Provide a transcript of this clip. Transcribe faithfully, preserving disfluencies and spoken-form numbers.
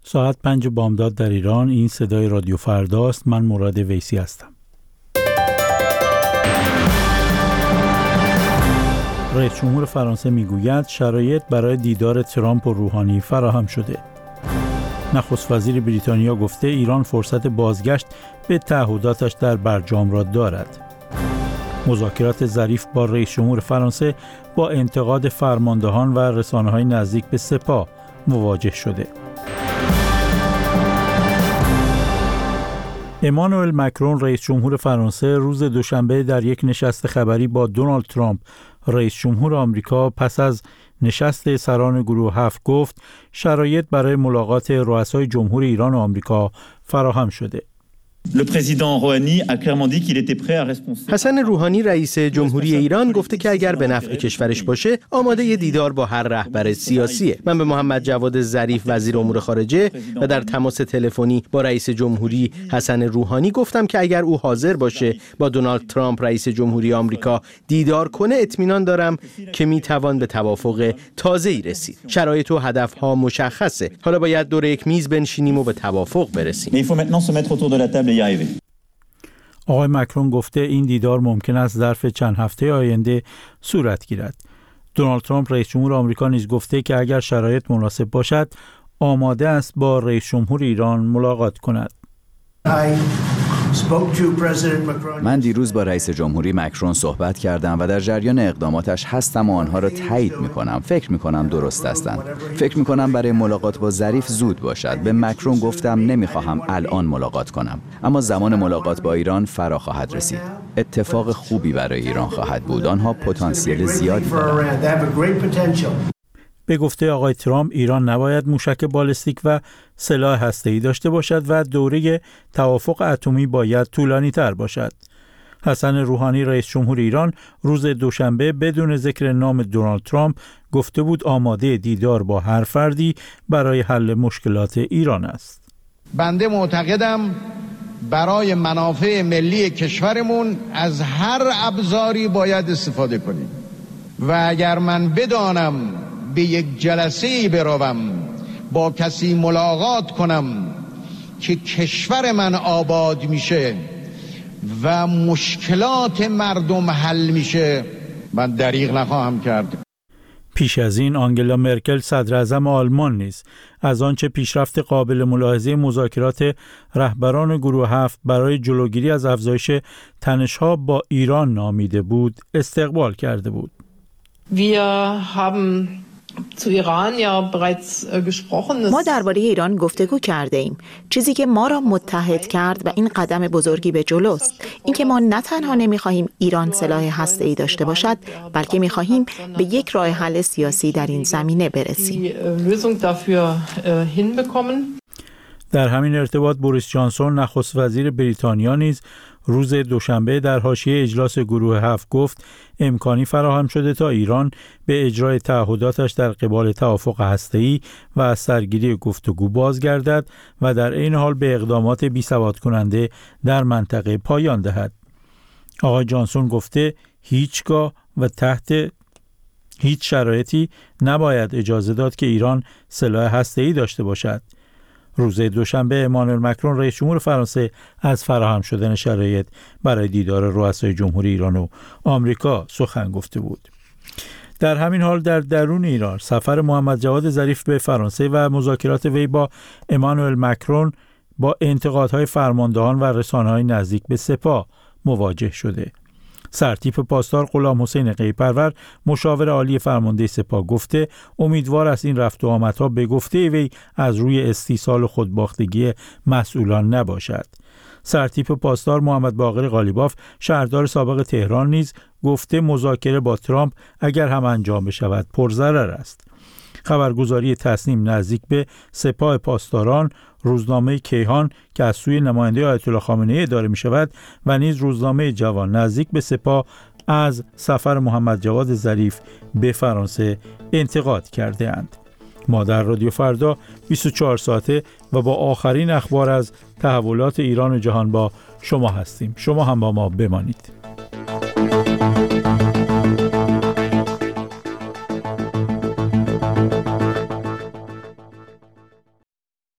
ساعت پنج بامداد در ایران. این صدای رادیو فرداست. من مراد ویسی هستم. رئیس جمهور فرانسه میگوید شرایط برای دیدار ترامپ و روحانی فراهم شده. نخست وزیر بریتانیا گفته ایران فرصت بازگشت به تعهداتش در برجام را دارد. مذاکرات ظریف با رئیس جمهور فرانسه با انتقاد فرماندهان و رسانه‌های نزدیک به سپاه مواجه شده. امانوئل مکرون رئیس جمهور فرانسه روز دوشنبه در یک نشست خبری با دونالد ترامپ رئیس جمهور آمریکا پس از نشست سران گروه هفت گفت شرایط برای ملاقات رؤسای جمهور ایران و آمریکا فراهم شده. حسن روحانی رئیس جمهوری ایران گفته که اگر به نفع کشورش باشه آماده ی دیدار با هر رهبر سیاسیه. من به محمد جواد ظریف وزیر امور خارجه و در تماس تلفنی با رئیس جمهوری حسن روحانی گفتم که اگر او حاضر باشه با دونالد ترامپ رئیس جمهوری آمریکا دیدار کنه اطمینان دارم که میتوان به توافق تازه‌ای رسید. شرایط و هدفها مشخصه. حالا باید دور یک میز بنشینیم و به توافق برسیم. آقای مکرون گفته این دیدار ممکن است ظرف چند هفته آینده صورت گیرد. دونالد ترامپ رئیس جمهور آمریکا نیز گفته که اگر شرایط مناسب باشد آماده است با رئیس جمهور ایران ملاقات کند. من دیروز با رئیس جمهوری مکرون صحبت کردم و در جریان اقداماتش هستم و آنها را تایید می‌کنم. فکر می‌کنم درست هستند. فکر می‌کنم برای ملاقات با ظریف زود باشد. به مکرون گفتم نمی‌خواهم الان ملاقات کنم، اما زمان ملاقات با ایران فرا خواهد رسید. اتفاق خوبی برای ایران خواهد بود. آنها پتانسیل زیادی دارند. به گفته آقای ترامپ ایران نباید موشک بالستیک و سلاح هسته‌ای داشته باشد و دوره توافق اتمی باید طولانی تر باشد. حسن روحانی رئیس جمهور ایران روز دوشنبه بدون ذکر نام دونالد ترامپ گفته بود آماده دیدار با هر فردی برای حل مشکلات ایران است. بنده معتقدم برای منافع ملی کشورمون از هر ابزاری باید استفاده کنیم و اگر من بدانم به یک جلسه‌ای بروم با کسی ملاقات کنم که کشور من آباد میشه و مشکلات مردم حل میشه من دریغ نخواهم کرد. پیش از این آنگلا مرکل صدر اعظم آلمان نیز از آنچه پیشرفت قابل ملاحظه مذاکرات رهبران گروه هفت برای جلوگیری از افزایش تنش‌ها با ایران نامیده بود استقبال کرده بود. ما درباره ایران گفتگو کرده ایم. چیزی که ما را متحد کرد و این قدم بزرگی به جلوست. اینکه ما نه تنها نمی‌خواهیم ایران سلاح هسته‌ای داشته باشد، بلکه می‌خواهیم به یک راه حل سیاسی در این زمینه برسیم. در همین ارتباط بوریس جانسون نخست وزیر بریتانیا نیز روز دوشنبه در حاشیه اجلاس گروه هفت گفت امکانی فراهم شده تا ایران به اجرای تعهداتش در قبال توافق هسته‌ای و از سرگیری گفتگو بازگردد و در عین حال به اقدامات بی‌ثبات کننده در منطقه پایان دهد. آقای جانسون گفته هیچگاه و تحت هیچ شرایطی نباید اجازه داد که ایران سلاح هسته‌ای داشته باشد. روز دوشنبه امانوئل مکرون رئیس جمهور فرانسه از فراهم شدن شرایط برای دیدار رؤسای جمهوری ایران و آمریکا سخن گفته بود. در همین حال در درون ایران سفر محمد جواد ظریف به فرانسه و مذاکرات وی با امانوئل مکرون با انتقادهای فرماندهان و رسانه‌های نزدیک به سپاه مواجه شده. سرتیپ پاسدار غلام حسین قیپرور مشاور عالی فرمانده سپاه گفته امیدوار است این رفت و آمدها به گفته وی از روی استیصال و خودباختگی مسئولان نباشد. سرتیپ پاسدار محمد باقر قالیباف شهردار سابق تهران نیز گفته مذاکره با ترامپ اگر هم انجام بشود پرضرر است. خبرگزاری تصنیم نزدیک به سپاه پاسداران، روزنامه کیهان که از سوی نماینده آیت الله خامنه‌ای اداره می شود و نیز روزنامه جوان نزدیک به سپاه از سفر محمد جواد ظریف به فرانسه انتقاد کرده اند. ما در رادیو فردا بیست و چهار ساعته و با آخرین اخبار از تحولات ایران و جهان با شما هستیم. شما هم با ما بمانید.